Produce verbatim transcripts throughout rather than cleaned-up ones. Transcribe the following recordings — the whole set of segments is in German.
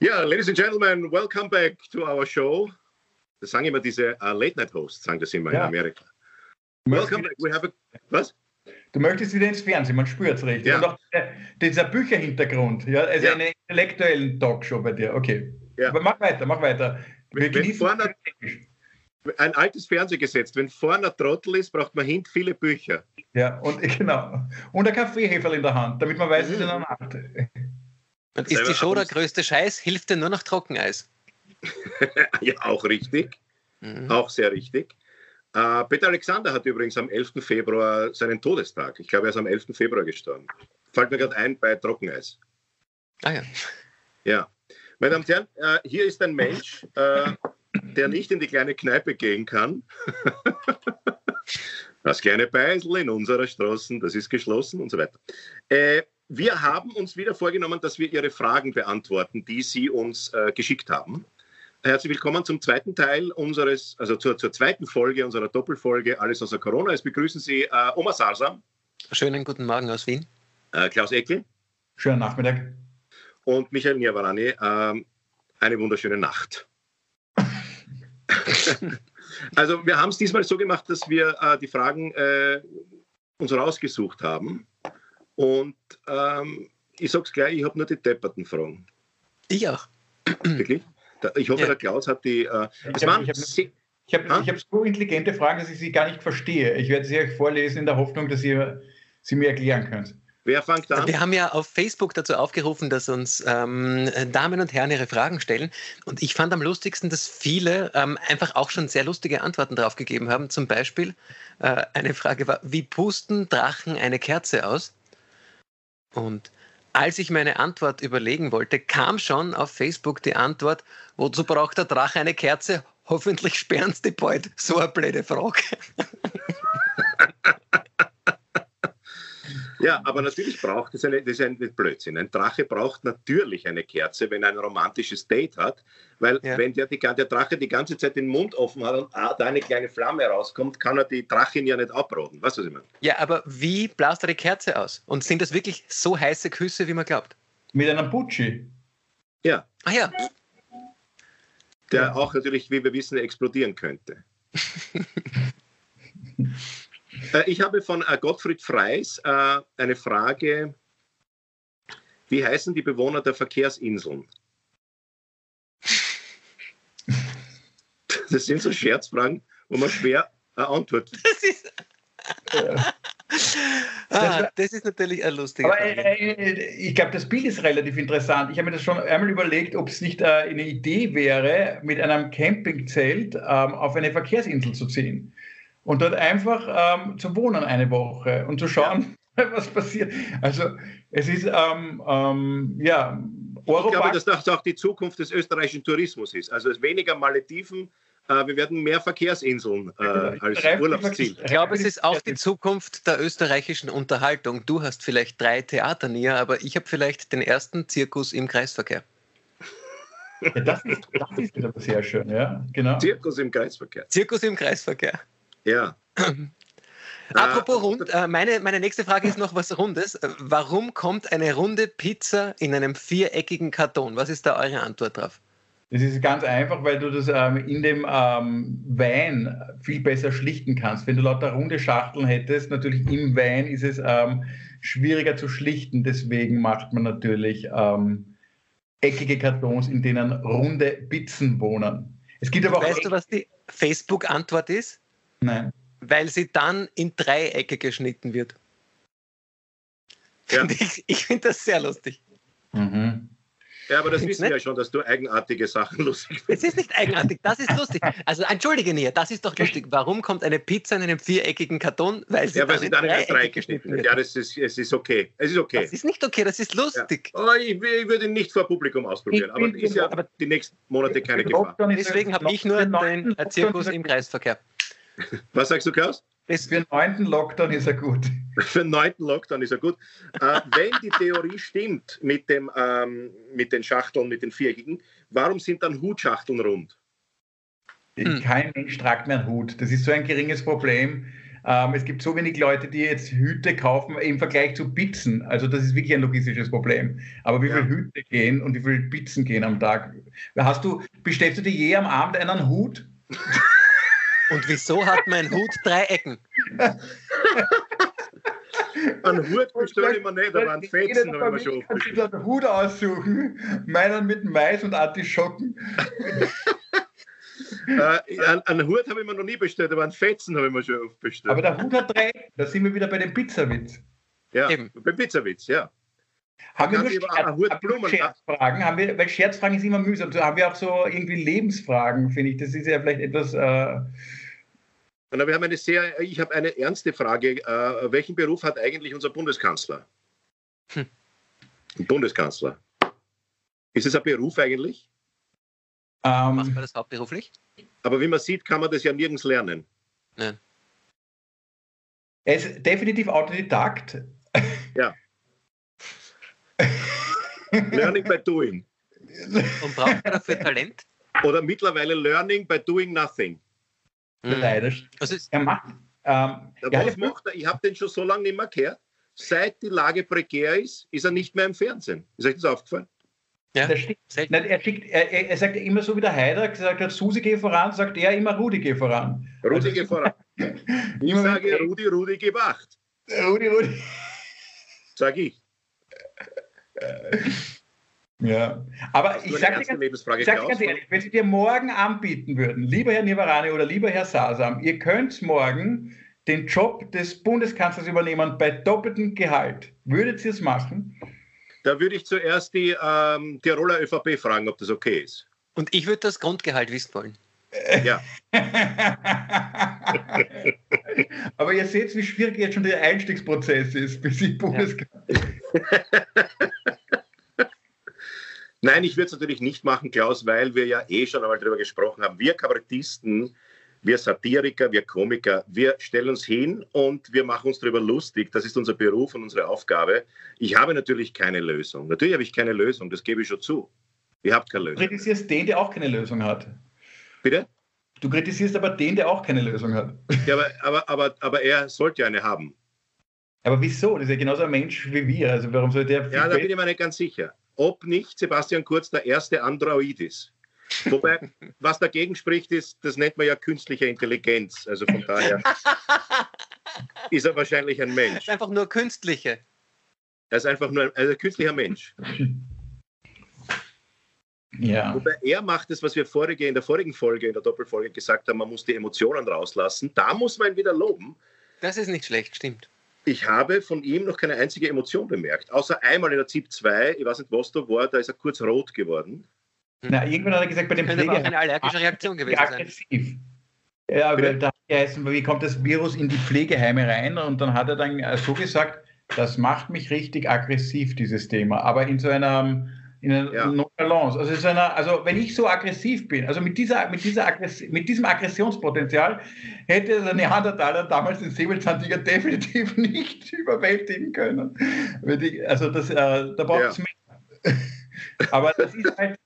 Ja, ladies and gentlemen, welcome back to our show. Das sagen immer diese uh, Late-Night-Hosts, sagen das immer ja. in Amerika. Welcome back. We have a... Was? Du möchtest wieder ins Fernsehen, man spürt es richtig. Ja. Und auch der, dieser Bücherhintergrund, ja, also ja. eine intellektuelle Talkshow bei dir, okay. Ja. Aber mach weiter, mach weiter. Wir wenn vorne, ein altes Fernsehgesetz, wenn vorne ein Trottel ist, braucht man hinten viele Bücher. Ja, und genau. Und ein Kaffeeheferl in der Hand, damit man weiß, mhm. was in der Nacht. Und ist die Show der größte Scheiß, hilft dir nur noch Trockeneis. Ja, auch richtig. Mhm. Auch sehr richtig. Uh, Peter Alexander hat übrigens am elften Februar seinen Todestag. Ich glaube, er ist am elften Februar gestorben. Fällt mir gerade ein bei Trockeneis. Ah ja. Ja. Meine Damen und Herren, uh, hier ist ein Mensch, uh, der nicht in die kleine Kneipe gehen kann. Das kleine Beisel in unserer Straße, das ist geschlossen und so weiter. Äh, wir haben uns wieder vorgenommen, dass wir Ihre Fragen beantworten, die Sie uns äh, geschickt haben. Herzlich willkommen zum zweiten Teil unseres, also zur, zur zweiten Folge unserer Doppelfolge Alles außer Corona. Es begrüßen Sie äh, Omar Sarsam. Schönen guten Morgen aus Wien. Äh, Klaus Eckel. Schönen Nachmittag. Und Michael Niavarani. Äh, eine wunderschöne Nacht. Also wir haben es diesmal so gemacht, dass wir äh, die Fragen äh, uns rausgesucht haben. Und ähm, ich sage es gleich, ich habe nur die depperten Fragen. Ich auch. Wirklich? Ich hoffe, ja. der Klaus hat die... Äh, ich habe hab, hab, hab so intelligente Fragen, dass ich sie gar nicht verstehe. Ich werde sie euch vorlesen in der Hoffnung, dass ihr sie mir erklären könnt. Wer fängt an? Wir haben ja auf Facebook dazu aufgerufen, dass uns ähm, Damen und Herren ihre Fragen stellen. Und ich fand am lustigsten, dass viele ähm, einfach auch schon sehr lustige Antworten darauf gegeben haben. Zum Beispiel äh, eine Frage war, wie pusten Drachen eine Kerze aus? Und als ich meine Antwort überlegen wollte, kam schon auf Facebook die Antwort, wozu braucht der Drache eine Kerze? Hoffentlich sperren sie die bald. So eine blöde Frage. Ja, aber natürlich braucht es eine, das ist ein Blödsinn. Ein Drache braucht natürlich eine Kerze, wenn er ein romantisches Date hat, weil ja. wenn der, die, der Drache die ganze Zeit den Mund offen hat und da eine kleine Flamme rauskommt, kann er die Drachin ja nicht abroden. Weißt du, was ich meine? Ja, aber wie blasst er die Kerze aus? Und sind das wirklich so heiße Küsse, wie man glaubt? Mit einem Putschi. Ja. Ah ja. Der ja. auch natürlich, wie wir wissen, explodieren könnte. Ich habe von Gottfried Freis äh, eine Frage. Wie heißen die Bewohner der Verkehrsinseln? Das sind so Scherzfragen, wo man schwer eine Antwort findet. Das ist, ja. ah, das ist natürlich ein lustiger Aber äh, ich glaube, das Bild ist relativ interessant. Ich habe mir das schon einmal überlegt, ob es nicht äh, eine Idee wäre, mit einem Campingzelt ähm, auf eine Verkehrsinsel zu ziehen. Und dort einfach ähm, zu wohnen eine Woche und zu schauen, ja. was passiert. Also es ist, ähm, ähm, ja... Europark. Ich glaube, dass das auch die Zukunft des österreichischen Tourismus ist. Also es ist weniger Malediven, äh, wir werden mehr Verkehrsinseln äh, als Urlaubsziel. Ich glaube, es ist auch die Zukunft der österreichischen Unterhaltung. Du hast vielleicht drei Theater näher, aber ich habe vielleicht den ersten Zirkus im Kreisverkehr. Ja, das ist, das ist aber sehr schön, ja, genau. Zirkus im Kreisverkehr. Zirkus im Kreisverkehr. Ja. Apropos rund, äh, meine, meine nächste Frage ist noch was Rundes. Warum kommt eine runde Pizza in einem viereckigen Karton? Was ist da eure Antwort drauf? Das ist ganz einfach, weil du das ähm, in dem ähm, Wein viel besser schlichten kannst. Wenn du lauter runde Schachteln hättest, natürlich im Wein ist es ähm, schwieriger zu schlichten. Deswegen macht man natürlich ähm, eckige Kartons, in denen runde Pizzen wohnen. Es gibt aber auch weißt du, was die Facebook-Antwort ist? Nein. Weil sie dann in Dreiecke geschnitten wird. Ja. Ich, ich finde das sehr lustig. Mhm. Ja, aber das Find's wissen wir ja schon, dass du eigenartige Sachen lustig findest. Es ist nicht eigenartig, das ist lustig. Also entschuldige mir, das ist doch lustig. Warum kommt eine Pizza in einem viereckigen Karton? Weil sie ja, weil dann sie in dann in Dreiecke Dreieck geschnitten wird. Ja, das ist, es ist okay. Es ist okay. Das ist nicht okay, das ist lustig. Ja. Aber ich, ich würde ihn nicht vor Publikum ausprobieren. Aber es ist ja aber die nächsten Monate keine Gefahr. Deswegen habe ich nur den Zirkus im Kreisverkehr. Was sagst du, Klaus? Für den neunten Lockdown ist er gut. Für den neunten Lockdown ist er gut. äh, wenn die Theorie stimmt mit, dem, ähm, mit den Schachteln, mit den viereckigen, warum sind dann Hutschachteln rund? Hm. Kein Mensch tragt mehr einen Hut. Das ist so ein geringes Problem. ähm, es gibt so wenig Leute, die jetzt Hüte kaufen im Vergleich zu Pizzen. Also das ist wirklich ein logistisches Problem. Aber wie Ja. viel Hüte gehen und wie viel Pizzen gehen am Tag? Hast du, bestellst du dir je am Abend einen Hut? Und wieso hat mein Hut drei Ecken? Einen Hut bestelle ich mir nicht, aber einen Fetzen habe ich mir schon oft bestellt. Ich kann einen Hut aussuchen, meinen mit Mais und Artischocken. äh, einen, einen Hut habe ich mir noch nie bestellt, aber einen Fetzen habe ich mir schon oft bestellt. Aber der Hut hat drei Ecken, da sind wir wieder bei dem Pizzawitz. Ja, Eben. beim Pizzawitz, ja. Haben wir nur Kannst du Scherz, aber einen Hut haben wir Blumen- Scherzfragen? Haben wir, weil Scherzfragen ist immer mühsam. So haben wir auch so irgendwie Lebensfragen, finde ich. Das ist ja vielleicht etwas... Äh, Und wir haben eine sehr, ich habe eine ernste Frage. Äh, welchen Beruf hat eigentlich unser Bundeskanzler? Hm. Ein Bundeskanzler. Ist es ein Beruf eigentlich? ähm, Macht man das hauptberuflich? Aber wie man sieht, kann man das ja nirgends lernen. Nein. er ist definitiv Autodidakt. Ja. Learning by doing. Und braucht man dafür Talent? Oder mittlerweile Learning by doing nothing. Mhm. Leider. Also es, Er macht... Ähm, Ja, er hat was ja- macht er? Ich habe den schon so lange nicht mehr gehört. Seit die Lage prekär ist, ist er nicht mehr im Fernsehen. Ist euch das aufgefallen? ja, Der schickt, selten. nein, er, schickt, er, er, er sagt ja immer so wie der Haider gesagt hat, Susi geh voran, sagt er immer Rudi geh voran. Rudi, Also, geh voran. Ich immer sage wenn- Rudi, Rudi, gib acht. Rudi, Rudi. Sag ich. Ja, aber Hast du ich eine sage dir ernste ganz, Lebensfrage, ich sag dir Klaus? ganz ehrlich, wenn Sie dir morgen anbieten würden, lieber Herr Nivarani oder lieber Herr Sasam, ihr könnt morgen den Job des Bundeskanzlers übernehmen bei doppeltem Gehalt. Würdet ihr es machen? Da würde ich zuerst die ähm, Tiroler ÖVP fragen, ob das okay ist. Und ich würde das Grundgehalt wissen wollen. Ja. Aber ihr seht, wie schwierig jetzt schon der Einstiegsprozess ist, bis Sie Bundeskanzler. Nein, ich würde es natürlich nicht machen, Klaus, weil wir ja eh schon einmal darüber gesprochen haben. Wir Kabarettisten, wir Satiriker, wir Komiker, wir stellen uns hin und wir machen uns darüber lustig. Das ist unser Beruf und unsere Aufgabe. Ich habe natürlich keine Lösung. Natürlich habe ich keine Lösung, das gebe ich schon zu. Ihr habt keine Du Lösung. kritisierst den, der auch keine Lösung hat. Bitte? Du kritisierst aber den, der auch keine Lösung hat. Ja, aber, aber, aber, aber er sollte ja eine haben. Aber wieso? Das ist ja genauso ein Mensch wie wir. Also warum soll der... Ja, da bin ich mir nicht ganz sicher. Ob nicht Sebastian Kurz der erste Android ist. Wobei, was dagegen spricht, ist, das nennt man ja künstliche Intelligenz. Also von daher ist er wahrscheinlich ein Das Mensch. ist einfach nur künstliche. Er ist einfach nur ein, also ein künstlicher Mensch. Ja. Wobei er macht es, was wir vorige, in der vorigen Folge, in der Doppelfolge gesagt haben, man muss die Emotionen rauslassen. Da muss man ihn wieder loben. Das ist nicht schlecht, stimmt. Ich habe von ihm noch keine einzige Emotion bemerkt. Außer einmal in der ZIP zwei, ich weiß nicht, was da war, da ist er kurz rot geworden. Na, irgendwann hat er gesagt, bei dem Könnte aber auch Pflege... eine allergische Reaktion gewesen sein. aggressiv. Ja, Bitte? weil da heißt, wie kommt das Virus in die Pflegeheime rein? Und dann hat er dann äh, so gesagt, das macht mich richtig aggressiv, dieses Thema. Aber in so einer, in einer Ja. Nonchalance. Also, in so einer, also wenn ich so aggressiv bin, also mit, dieser, mit, dieser Aggressi mit diesem Aggressionspotenzial, hätte der Neandertaler damals den Säbelzahntiger definitiv nicht überwältigen können. Wenn die- Also das, äh, da braucht es mehr. Aber das ist halt,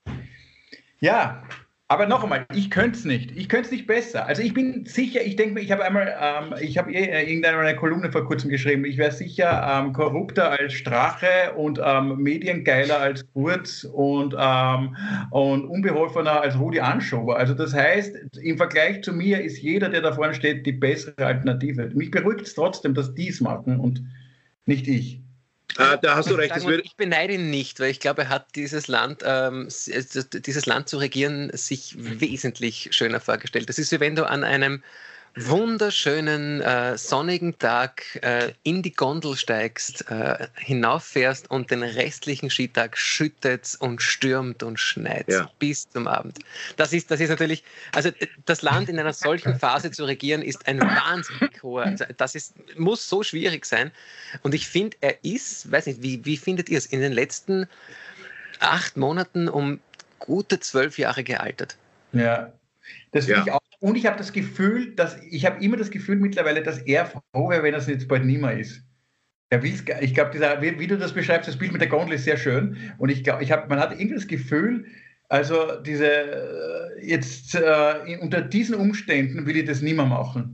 ja, aber noch einmal, ich könnte es nicht. Ich könnte es nicht besser. Also ich bin sicher, ich denke mir, ich habe einmal, ähm, ich habe eh äh, irgendeine Kolumne vor kurzem geschrieben, ich wäre sicher ähm, korrupter als Strache und ähm, mediengeiler als Kurz und, ähm, und unbeholfener als Rudi Anschober. Also das heißt, im Vergleich zu mir ist jeder, der da vorne steht, die bessere Alternative. Mich beruhigt es trotzdem, dass die es machen und nicht ich. Ah, da hast du recht. Das Sagen wir, würde, ich beneide ihn nicht, weil ich glaube, er hat dieses Land, ähm, s- äh, dieses Land zu regieren, sich wesentlich schöner vorgestellt. Das ist wie wenn du an einem wunderschönen äh, sonnigen Tag äh, in die Gondel steigst, äh, hinauffährst und den restlichen Skitag schüttet und stürmt und schneit Ja. bis zum Abend. Das ist, das ist natürlich, also äh, das Land in einer solchen Phase zu regieren, ist ein wahnsinnig hoher, also das ist, muss so schwierig sein. Und ich finde, er ist, weiß nicht, wie, wie findet ihr es, in den letzten acht Monaten um gute zwölf Jahre gealtert. Ja, das Ja. finde ich auch. Und ich habe das Gefühl, dass ich habe immer das Gefühl mittlerweile, dass er froh wäre, wenn er es jetzt bald nicht mehr ist. Er will's, gar- ich glaube, dieser, wie, wie du das beschreibst, das Bild mit der Gondel ist sehr schön. Und ich glaube, ich habe, man hat irgendwie das Gefühl, also diese äh, jetzt äh, in- unter diesen Umständen will ich das nicht mehr machen.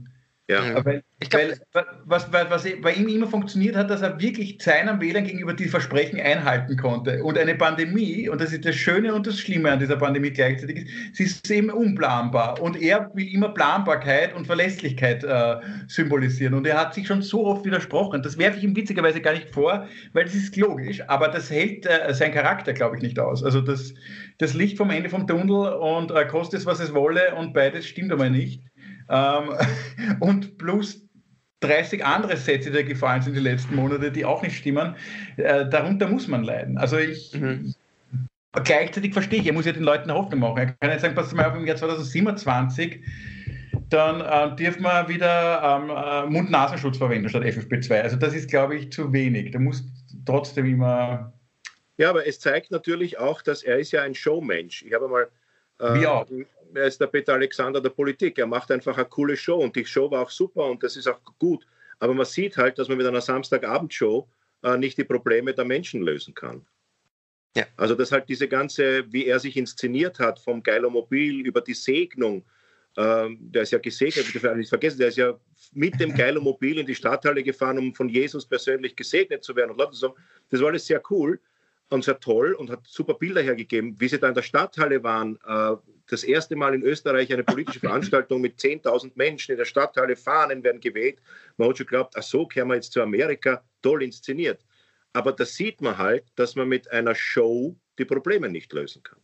Ja. Weil, Ich glaub, weil, was, was, was bei ihm immer funktioniert hat, dass er wirklich seinen Wählern gegenüber die Versprechen einhalten konnte. Und eine Pandemie, und das ist das Schöne und das Schlimme an dieser Pandemie gleichzeitig, ist, sie ist eben unplanbar. Und er will immer Planbarkeit und Verlässlichkeit äh, symbolisieren. Und er hat sich schon so oft widersprochen. Das werfe ich ihm witzigerweise gar nicht vor, weil das ist logisch, aber das hält äh, sein Charakter, glaube ich, nicht aus. Also das, das Licht vom Ende vom Tunnel und äh, kostet es, was es wolle, und beides stimmt aber nicht. Ähm, und plus dreißig andere Sätze, die gefallen sind die letzten Monate, die auch nicht stimmen. Äh, darunter muss man leiden. Also ich, mhm. gleichzeitig verstehe ich, er muss ja den Leuten Hoffnung machen. Er kann jetzt sagen, pass mal auf, im Jahr zwanzig siebenundzwanzig, dann äh, dürfen wir wieder ähm, äh, Mund-Nasenschutz verwenden statt F F P zwei. Also das ist, glaube ich, zu wenig. Da muss trotzdem immer... Ja, aber es zeigt natürlich auch, dass er ist ja ein Showmensch. Ich habe mal... Äh, Wie auch. Er ist der Peter Alexander der Politik. Er macht einfach eine coole Show und die Show war auch super und das ist auch gut. Aber man sieht halt, dass man mit einer Samstagabendshow äh, nicht die Probleme der Menschen lösen kann. Ja. Also dass halt diese ganze, wie er sich inszeniert hat, vom Geilomobil über die Segnung, ähm, der ist ja gesegnet, bitte nicht vergessen, der ist ja mit dem Geilomobil in die Stadthalle gefahren, um von Jesus persönlich gesegnet zu werden. Und Leute sagen, das war alles sehr cool und sehr toll und hat super Bilder hergegeben, wie sie da in der Stadthalle waren. Äh, das erste Mal in Österreich eine politische Veranstaltung mit zehntausend Menschen in der Stadthalle, Fahnen werden geweht. Man hat schon geglaubt, ach so, kehren wir jetzt zu Amerika, toll inszeniert. Aber da sieht man halt, dass man mit einer Show die Probleme nicht lösen kann.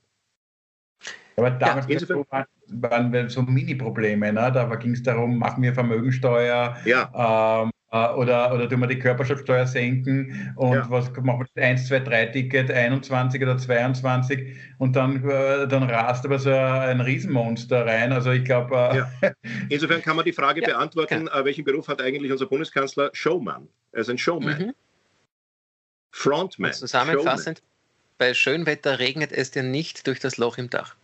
Aber damals ja, so, waren wir so Mini-Probleme. Ne? Da ging es darum, machen wir Vermögensteuer, ja. ähm, Oder, oder tun wir die Körperschaftsteuer senken und ja. was machen wir das eins, zwei, drei Ticket, einundzwanzig oder zweiundzwanzig und dann, äh, dann rast aber so ein Riesenmonster rein. Also ich glaube... Äh, ja. Insofern kann man die Frage ja, beantworten, äh, welchen Beruf hat eigentlich unser Bundeskanzler? Showman. Er ist ein Showman. Mhm. Frontman. Und zusammenfassend, Showman. Bei Schönwetter regnet es dir nicht durch das Loch im Dach.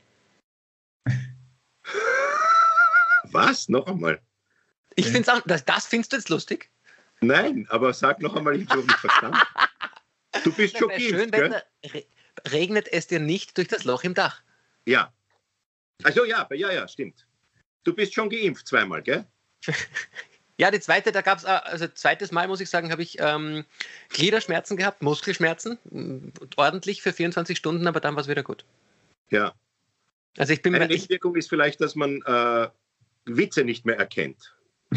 Was? Noch einmal? Ich finde es auch, das, das findest du jetzt lustig? Nein, aber sag noch einmal, ich habe nicht verstanden. Du bist schon geimpft, gell? Regnet es dir nicht durch das Loch im Dach? Ja. Also ja, ja, ja, stimmt. Du bist schon geimpft zweimal, gell? Ja, die zweite, da gab es, also zweites Mal, muss ich sagen, habe ich ähm, Gliederschmerzen gehabt, Muskelschmerzen, ordentlich für vierundzwanzig Stunden, aber dann war es wieder gut. Ja. Also ich bin Eine mir, Nebenwirkung ist vielleicht, dass man äh, Witze nicht mehr erkennt.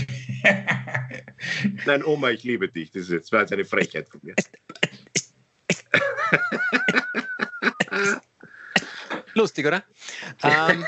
Nein, Oma, ich liebe dich. Das, ist, das war jetzt eine Frechheit von mir. Lustig, oder? ähm,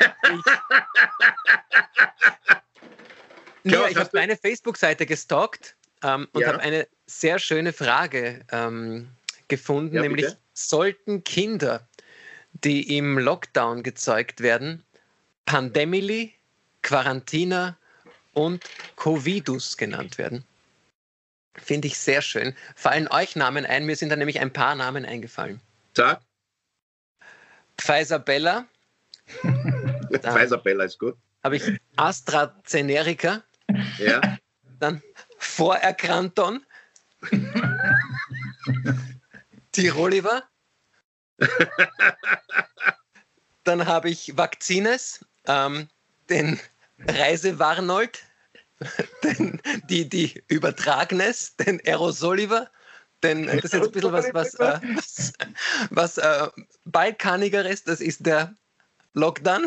ich ja, ich habe deine Facebook-Seite gestalkt ähm, und ja. habe eine sehr schöne Frage ähm, gefunden, ja, nämlich bitte? Sollten Kinder, die im Lockdown gezeugt werden, Pandemili, Quarantina und Covidus genannt werden? Finde ich sehr schön. Fallen euch Namen ein? Mir sind da nämlich ein paar Namen eingefallen. Sag. Pfizer-Bella. Pfizer-Bella ist gut. Habe ich AstraZeneca. Ja. Dann Vorerkranton. Tiroliver. Dann habe ich Vakzines, ähm, den Reisewarnold, den, die, die Übertragnes, den Aerosoliver, den, das ist jetzt ein bisschen was, was, äh, was, was äh, balkanigeres, das ist der Lockdown.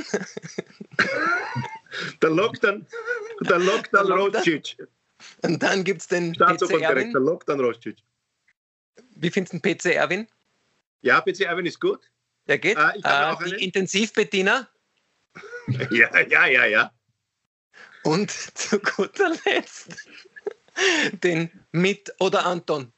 Der Lockdown, der Lockdown Roscic. Und dann gibt es den P C Erwin. Der Lockdown Roscic. Wie findest du den P C Erwin? Ja, P C Erwin ist gut. Der geht. Äh, ich äh, auch die einen. Intensivbediener. Ja, ja, ja, ja. Und zu guter Letzt den Mit oder Anton.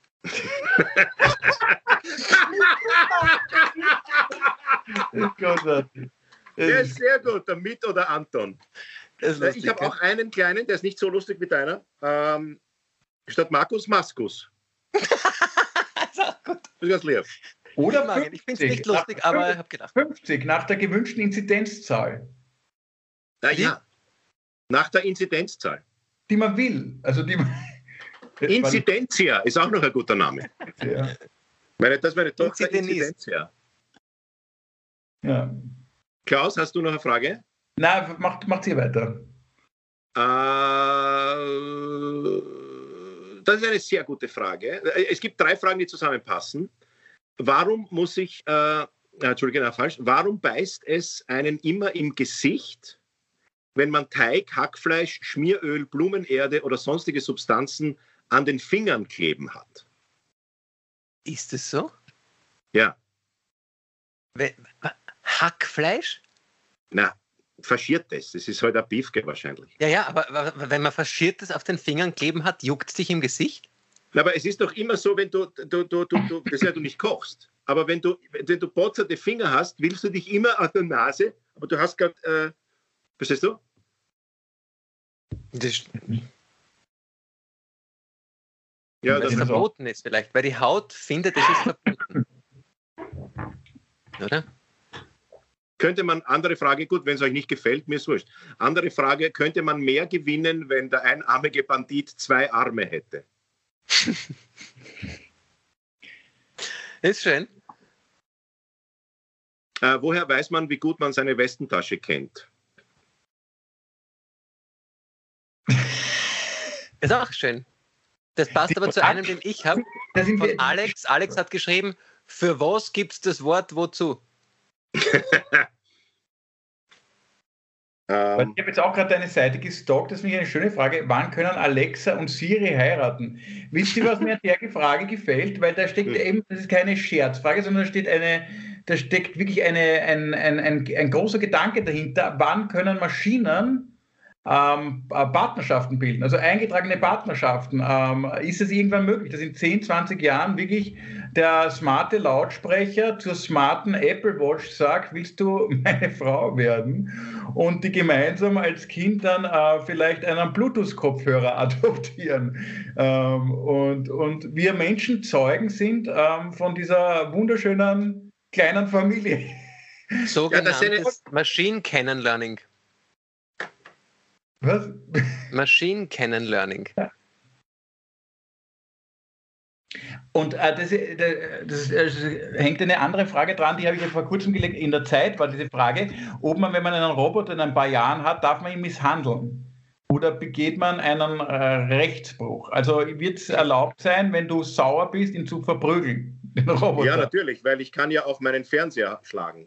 Der ist sehr gut, der Mit oder Anton. Lustig, ich habe auch einen kleinen, der ist nicht so lustig wie deiner. Ähm, statt Markus, Maskus. Das ist auch gut. Das ist ganz lieb. Oder ich, ich finde es nicht lustig, nach, aber ich habe gedacht. fünfzig, nach der gewünschten Inzidenzzahl. Na ja, nach der Inzidenzzahl. Die man will. Also die man Inzidenzia ist auch noch ein guter Name. Ja. Meine, das ist meine Tochter Inzidenzia. Ja. Klaus, hast du noch eine Frage? Nein, macht, macht ihr weiter. Das ist eine sehr gute Frage. Es gibt drei Fragen, die zusammenpassen. Warum muss ich, äh, Entschuldigung, falsch, warum beißt es einen immer im Gesicht, wenn man Teig, Hackfleisch, Schmieröl, Blumenerde oder sonstige Substanzen an den Fingern kleben hat? Ist es so? Ja. Hackfleisch? Na, faschiertes. Das ist halt ein Beefke wahrscheinlich. Ja, ja, aber wenn man faschiertes auf den Fingern kleben hat, juckt es dich im Gesicht? Na, aber es ist doch immer so, wenn du, du, du, du, du das ist ja, du nicht kochst. Aber wenn du, wenn du botzerte Finger hast, willst du dich immer an der Nase, aber du hast gerade, äh, verstehst du? Das, ja, weil es das verboten ist vielleicht, weil die Haut findet, es ist verboten. Oder? Könnte man, andere Frage, gut, wenn es euch nicht gefällt, mir ist wurscht. Andere Frage, könnte man mehr gewinnen, wenn der einarmige Bandit zwei Arme hätte? Ist schön. Äh, woher weiß man, wie gut man seine Westentasche kennt? Ist auch schön. Das passt aber zu einem, den ich habe. Von Alex. Alex hat geschrieben, für was gibt es das Wort wozu? Ähm, ich habe jetzt auch gerade deine Seite gestalkt, das ist nämlich eine schöne Frage. Wann können Alexa und Siri heiraten? Wisst ihr, was mir an der Frage gefällt? Weil da steckt eben, das ist keine Scherzfrage, sondern da steht eine, da steckt wirklich eine, ein, ein, ein, ein großer Gedanke dahinter. Wann können Maschinen ähm, Partnerschaften bilden, also eingetragene Partnerschaften? Ähm, ist es irgendwann möglich, dass in zehn, zwanzig Jahren wirklich der smarte Lautsprecher zur smarten Apple Watch sagt, willst du meine Frau werden? Und die gemeinsam als Kind dann äh, vielleicht einen Bluetooth-Kopfhörer adoptieren. Ähm, und, und wir Menschen Zeugen sind ähm, von dieser wunderschönen kleinen Familie. Sogenanntes ja, Machine Canon Learning. Was? Machine Canon Learning. Ja. Und äh, das, das, das, das hängt eine andere Frage dran, die habe ich ja vor kurzem gelegt. In der Zeit war diese Frage, ob man, wenn man einen Roboter in ein paar Jahren hat, darf man ihn misshandeln? Oder begeht man einen äh, Rechtsbruch? Also wird es erlaubt sein, wenn du sauer bist, ihn zu verprügeln? Den Roboter? Ja, natürlich, weil ich kann ja auf meinen Fernseher schlagen.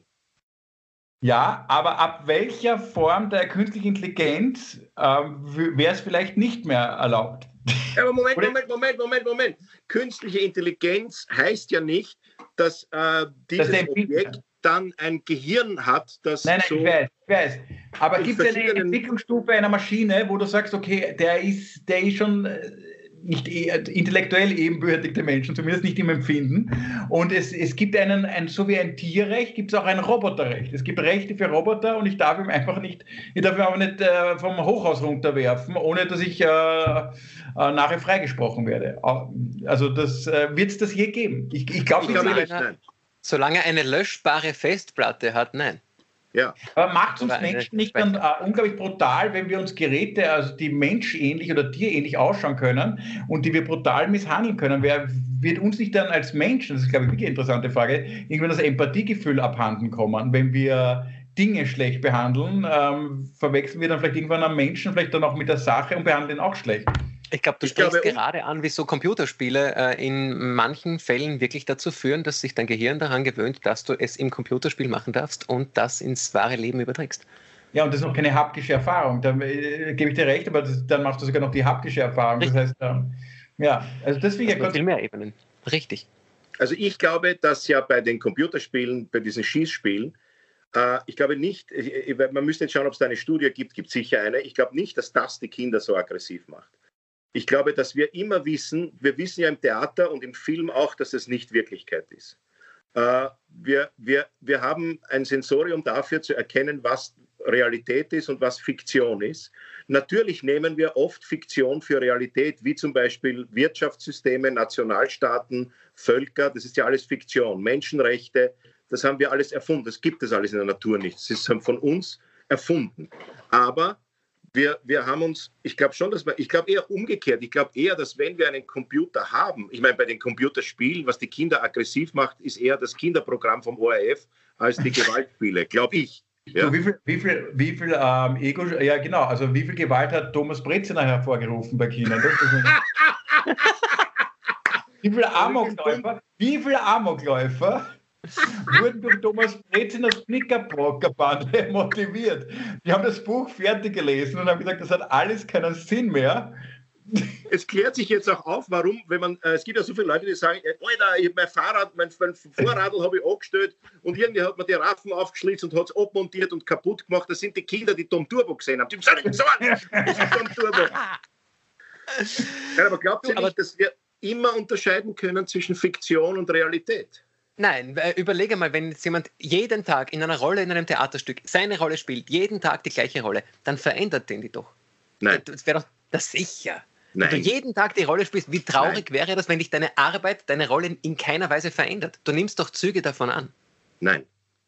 Ja, aber ab welcher Form der künstlichen Intelligenz äh, wäre es vielleicht nicht mehr erlaubt? Ja, aber Moment, Moment, Moment, Moment, Moment. Künstliche Intelligenz heißt ja nicht, dass äh, dieses das Objekt dann ein Gehirn hat, das Nein, nein, so ich weiß, ich weiß. Aber gibt es eine Entwicklungsstufe einer Maschine, wo du sagst, okay, der ist, der ist schon nicht intellektuell ebenbürtige Menschen, zumindest nicht im Empfinden. Und es, es gibt einen, ein, so wie ein Tierrecht, gibt es auch ein Roboterrecht. Es gibt Rechte für Roboter und ich darf ihm einfach nicht, ich darf ihn aber nicht äh, vom Hochhaus runterwerfen, ohne dass ich äh, äh, nachher freigesprochen werde. Also das äh, wird es das je geben. Ich, ich glaube glaub nicht. Nein. Solange er eine löschbare Festplatte hat, nein. Ja. Aber macht uns Menschen nicht dann äh, unglaublich brutal, wenn wir uns Geräte, also die menschähnlich oder tierähnlich ausschauen können und die wir brutal misshandeln können? Wer wird uns nicht dann als Menschen, das ist, glaube ich, wirklich eine interessante Frage, irgendwann das Empathiegefühl abhanden kommen, wenn wir Dinge schlecht behandeln, ähm, verwechseln wir dann vielleicht irgendwann einen Menschen, vielleicht dann auch mit der Sache und behandeln ihn auch schlecht. Ich glaube, du ich sprichst glaube, gerade an, wie so Computerspiele äh, in manchen Fällen wirklich dazu führen, dass sich dein Gehirn daran gewöhnt, dass du es im Computerspiel machen darfst und das ins wahre Leben überträgst. Ja, und das ist noch keine haptische Erfahrung. Da äh, gebe ich dir recht, aber das, dann machst du sogar noch die haptische Erfahrung. Das heißt, ähm, ja, also deswegen... Also viel mehr Ebenen. Richtig. Also ich glaube, dass ja bei den Computerspielen, bei diesen Schießspielen, äh, ich glaube nicht, ich, man müsste jetzt schauen, ob es da eine Studie gibt, gibt es sicher eine, ich glaube nicht, dass das die Kinder so aggressiv macht. Ich glaube, dass wir immer wissen, wir wissen ja im Theater und im Film auch, dass es nicht Wirklichkeit ist. Äh, wir, wir, wir haben ein Sensorium dafür zu erkennen, was Realität ist und was Fiktion ist. Natürlich nehmen wir oft Fiktion für Realität, wie zum Beispiel Wirtschaftssysteme, Nationalstaaten, Völker, das ist ja alles Fiktion. Menschenrechte, das haben wir alles erfunden. Das gibt es alles in der Natur nicht. Das ist von uns erfunden. Aber Wir, wir haben uns, ich glaube schon, dass wir, ich glaube eher umgekehrt, ich glaube eher, dass wenn wir einen Computer haben, ich meine bei den Computerspielen, was die Kinder aggressiv macht, ist eher das Kinderprogramm vom O R F als die Gewaltspiele, glaube ich. Ja? So, wie viel, wie viel, wie viel ähm, Ego, ja genau, also wie viel Gewalt hat Thomas Breziner hervorgerufen bei Kindern? Das ist wie viele Amokläufer, wie viele Amokläufer wurden durch Thomas Breziners Knickerbrocker-Bande motiviert? Die haben das Buch fertig gelesen und haben gesagt, das hat alles keinen Sinn mehr. Es klärt sich jetzt auch auf, warum, wenn man, äh, es gibt ja so viele Leute, die sagen, Alter, ich hab mein Fahrrad, mein, mein Vorradl habe ich angestellt und irgendwie hat man die Raffen aufgeschlitzt und hat es abmontiert und kaputt gemacht. Das sind die Kinder, die Tom Turbo gesehen haben. Die sagen, so, das ist Tom Turbo. Ja, aber glaubt ihr nicht, dass wir immer unterscheiden können zwischen Fiktion und Realität? Nein, überlege mal, wenn jetzt jemand jeden Tag in einer Rolle, in einem Theaterstück seine Rolle spielt, jeden Tag die gleiche Rolle, dann verändert den die doch. Nein. Das wäre doch das sicher. Nein. Wenn du jeden Tag die Rolle spielst, wie traurig Nein. wäre das, wenn dich deine Arbeit, deine Rolle in keiner Weise verändert? Du nimmst doch Züge davon an. Nein.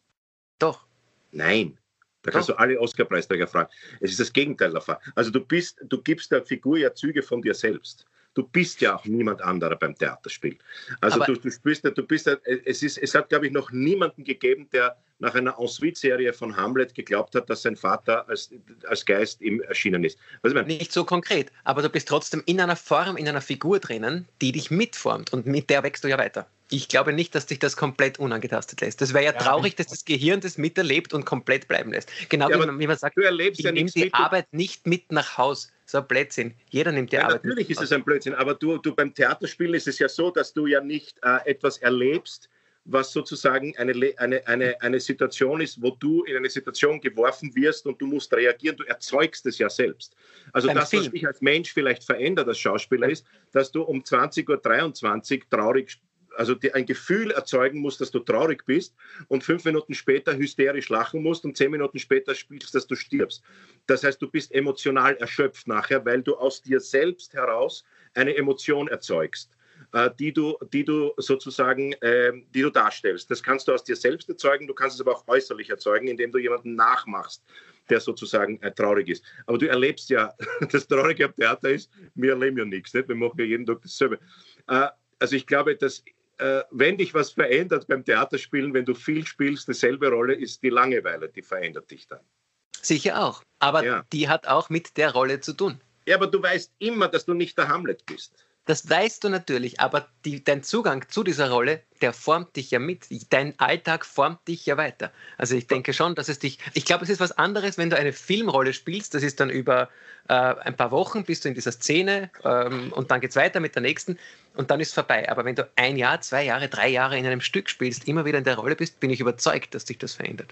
Doch. Nein. Da kannst du alle Oscar-Preisträger fragen. Es ist das Gegenteil davon. Also du bist, du gibst der Figur ja Züge von dir selbst. Du bist ja auch niemand anderer beim Theaterspiel. Also du, du spielst ja, du bist ja, es ist, es hat, glaube ich, noch niemanden gegeben, der nach einer Ensuite-Serie von Hamlet geglaubt hat, dass sein Vater als, als Geist ihm erschienen ist. Was ich meine? Nicht so konkret, aber du bist trotzdem in einer Form, in einer Figur drinnen, die dich mitformt und mit der wächst du ja weiter. Ich glaube nicht, dass dich das komplett unangetastet lässt. Das wäre ja, ja traurig, dass das Gehirn das miterlebt und komplett bleiben lässt. Genau ja, wie, man, wie man sagt, du erlebst ich ja nehme die mit Arbeit nicht mit nach Haus. So ein Blödsinn. Jeder nimmt die ja, Arbeit natürlich mit. Natürlich ist es ein Blödsinn, aber du, du beim Theaterspielen ist es ja so, dass du ja nicht äh, etwas erlebst, was sozusagen eine, eine, eine, eine Situation ist, wo du in eine Situation geworfen wirst und du musst reagieren, du erzeugst es ja selbst. Also beim das, Film. Was dich als Mensch vielleicht verändert als Schauspieler ist, dass du um zwanzig Uhr dreiundzwanzig traurig, also dir ein Gefühl erzeugen musst, dass du traurig bist und fünf Minuten später hysterisch lachen musst und zehn Minuten später spielst, dass du stirbst. Das heißt, du bist emotional erschöpft nachher, weil du aus dir selbst heraus eine Emotion erzeugst. Die du, die du sozusagen, äh, die du darstellst. Das kannst du aus dir selbst erzeugen, du kannst es aber auch äußerlich erzeugen, indem du jemanden nachmachst, der sozusagen äh, traurig ist. Aber du erlebst ja, das Traurige am Theater ist, wir erleben ja nichts, nicht? Wir machen ja jeden Tag dasselbe. Äh, also ich glaube, dass äh, wenn dich was verändert beim Theaterspielen, wenn du viel spielst, dieselbe Rolle, ist die Langeweile, die verändert dich dann. Sicher auch, aber ja. Die hat auch mit der Rolle zu tun. Ja, aber du weißt immer, dass du nicht der Hamlet bist. Das weißt du natürlich, aber die, dein Zugang zu dieser Rolle, der formt dich ja mit. Dein Alltag formt dich ja weiter. Also ich denke schon, dass es dich... Ich glaube, es ist was anderes, wenn du eine Filmrolle spielst. Das ist dann über äh, ein paar Wochen bist du in dieser Szene ähm, und dann geht es weiter mit der nächsten und dann ist es vorbei. Aber wenn du ein Jahr, zwei Jahre, drei Jahre in einem Stück spielst, immer wieder in der Rolle bist, bin ich überzeugt, dass dich das verändert.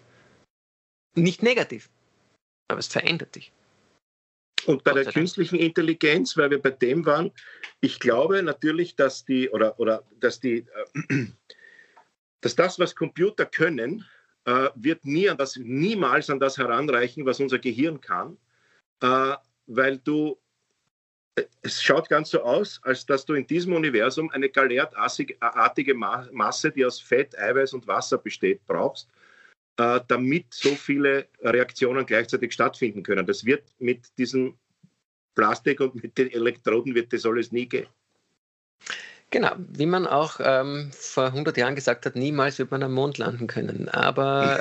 Nicht negativ, aber es verändert dich. Und bei der künstlichen Intelligenz, weil wir bei dem waren, ich glaube natürlich, dass die oder oder dass die äh, dass das, was Computer können, äh, wird nie an das, niemals an das heranreichen, was unser Gehirn kann, äh, weil du äh, es schaut ganz so aus, als dass du in diesem Universum eine galertartige Masse, die aus Fett, Eiweiß und Wasser besteht, brauchst, damit so viele Reaktionen gleichzeitig stattfinden können. Das wird mit diesem Plastik und mit den Elektroden wird das alles nie gehen. Genau, wie man auch ähm, vor hundert Jahren gesagt hat, niemals wird man am Mond landen können, aber...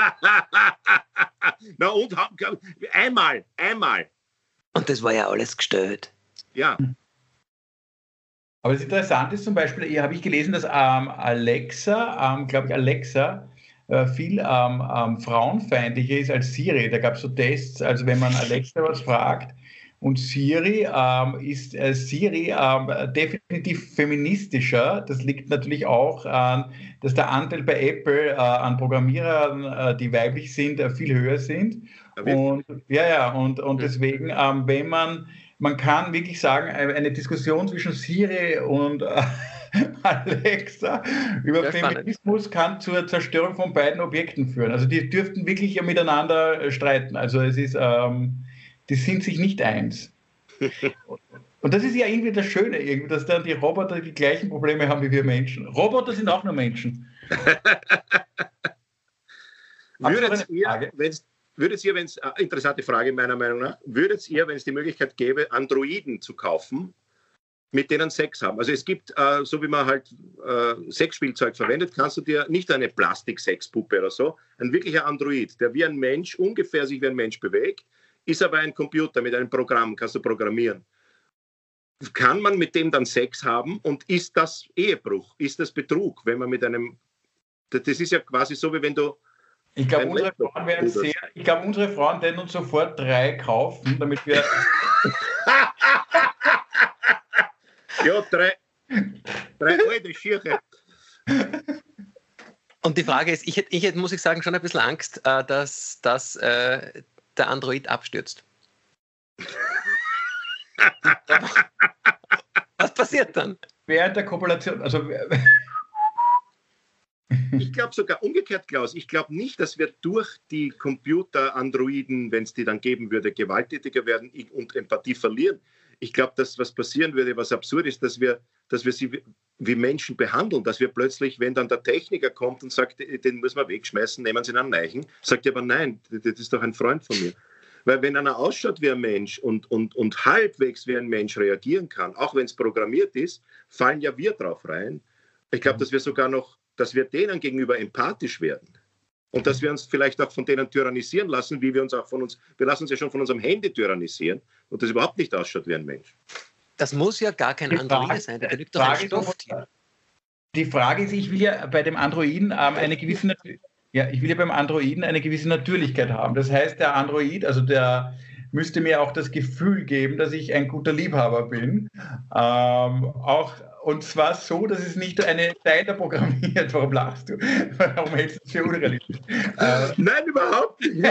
Na und, einmal, einmal. Und das war ja alles gestellt. Ja. Aber das Interessante ist zum Beispiel, hier habe ich gelesen, dass ähm, Alexa, ähm, glaube ich, Alexa, viel ähm, ähm, frauenfeindlicher ist als Siri. Da gab es so Tests, also wenn man Alexa was fragt und Siri ähm, ist äh, Siri ähm, definitiv feministischer. Das liegt natürlich auch an, dass der Anteil bei Apple äh, an Programmierern, äh, die weiblich sind, äh, viel höher sind. Ja, und ja, ja, und, und deswegen, ähm, wenn man, man kann wirklich sagen, eine Diskussion zwischen Siri und äh, Alexa über Sehr Feminismus spannend. Kann zur Zerstörung von beiden Objekten führen. Also die dürften wirklich miteinander streiten. Also es ist, ähm, die sind sich nicht eins. Und das ist ja irgendwie das Schöne, irgendwie, dass dann die Roboter die gleichen Probleme haben wie wir Menschen. Roboter sind auch nur Menschen. Würdet ihr, wenn's, würdet ihr, wenn es, äh, interessante Frage meiner Meinung nach, würdet ihr, wenn es die Möglichkeit gäbe, Androiden zu kaufen, mit denen Sex haben. Also es gibt, äh, so wie man halt äh, Sexspielzeug verwendet, kannst du dir nicht eine Plastik-Sexpuppe oder so, ein wirklicher Android, der wie ein Mensch, ungefähr sich wie ein Mensch bewegt, ist aber ein Computer mit einem Programm, kannst du programmieren. Kann man mit dem dann Sex haben und ist das Ehebruch, ist das Betrug, wenn man mit einem, das ist ja quasi so, wie wenn du Ich glaube, unsere Frauen werden sehr, ich glaube, unsere Frauen werden uns sofort drei kaufen, damit wir. Ja, drei, drei alte Schirche. Und die Frage ist, ich hätte, ich hätte, muss ich sagen, schon ein bisschen Angst, äh, dass, dass äh, der Android abstürzt. Was passiert dann? Während der Kopulation, also. Ich glaube sogar umgekehrt, Klaus. Ich glaube nicht, dass wir durch die Computer-Androiden, wenn es die dann geben würde, gewalttätiger werden und Empathie verlieren. Ich glaube, dass was passieren würde, was absurd ist, dass wir, dass wir sie wie, wie Menschen behandeln, dass wir plötzlich, wenn dann der Techniker kommt und sagt, den müssen wir wegschmeißen, nehmen Sie ihn an Neichen, sagt er aber nein, das ist doch ein Freund von mir. Weil wenn einer ausschaut wie ein Mensch und, und, und halbwegs wie ein Mensch reagieren kann, auch wenn es programmiert ist, fallen ja wir drauf rein. Ich glaube, dass wir sogar noch, dass wir denen gegenüber empathisch werden. Und dass wir uns vielleicht auch von denen tyrannisieren lassen, wie wir uns auch von uns, wir lassen uns ja schon von unserem Handy tyrannisieren und das überhaupt nicht ausschaut wie ein Mensch. Das muss ja gar kein Android sein, der genügt doch ein Stofftier. Die Frage ist, ich will ja bei dem Androiden ähm, eine gewisse, ja, ich will ja beim Androiden eine gewisse Natürlichkeit haben. Das heißt, der Android, also der müsste mir auch das Gefühl geben, dass ich ein guter Liebhaber bin. Ähm, auch Und zwar so, dass es nicht eine Teil der programmiert. Warum lachst du? Warum hältst du das für unrealistisch? äh, Nein, überhaupt nicht.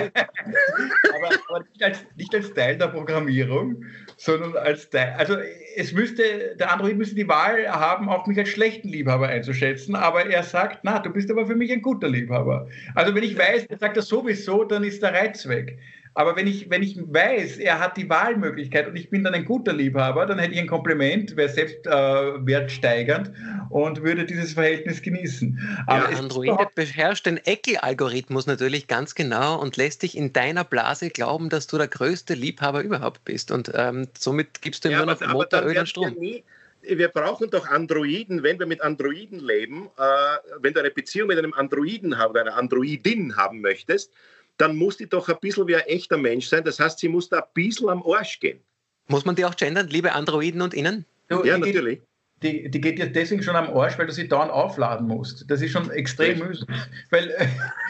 aber aber nicht, als, nicht als Teil der Programmierung, sondern als Teil. Also es müsste, der Android müsste die Wahl haben, auch mich als schlechten Liebhaber einzuschätzen, aber er sagt, na, du bist aber für mich ein guter Liebhaber. Also wenn ich weiß, er sagt das sowieso, dann ist der Reiz weg. Aber wenn ich, wenn ich weiß, er hat die Wahlmöglichkeit und ich bin dann ein guter Liebhaber, dann hätte ich ein Kompliment, wäre selbstwertsteigernd äh, und würde dieses Verhältnis genießen. Aber ja, Android beherrscht den Eckel-Algorithmus natürlich ganz genau und lässt dich in deiner Blase glauben, dass du der größte Liebhaber überhaupt bist. Und ähm, somit gibst du ihm ja, nur noch aber, Motor, aber Öl und Strom. Nie, wir brauchen doch Androiden, wenn wir mit Androiden leben, äh, wenn du eine Beziehung mit einem Androiden haben, einer Androidin haben möchtest, dann muss die doch ein bisschen wie ein echter Mensch sein. Das heißt, sie muss da ein bisschen am Arsch gehen. Muss man die auch gendern, liebe Androiden und Innen? Du, ja, natürlich. Die, die geht jetzt deswegen schon am Arsch, weil du sie dauernd aufladen musst. Das ist schon extrem mühsam. Weil, äh,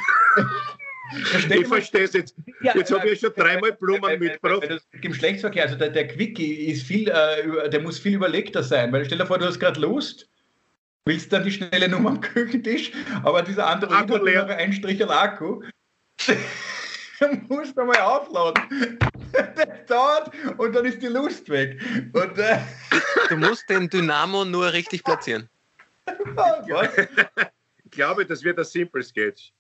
ich verstehe es jetzt. Ja, jetzt habe ich schon dreimal Blumen mitgebracht. Im Geschlechtsverkehr, also der, der Quickie ist viel, äh, der muss viel überlegter sein. Weil stell dir vor, du hast gerade Lust, willst dann die schnelle Nummer am Küchentisch, aber dieser Android hat nur noch einen Strich an Akku. Du musst einmal aufladen. Das dauert und dann ist die Lust weg. Und, äh du musst den Dynamo nur richtig platzieren. Was? Ich glaube, das wird ein Simple Sketch.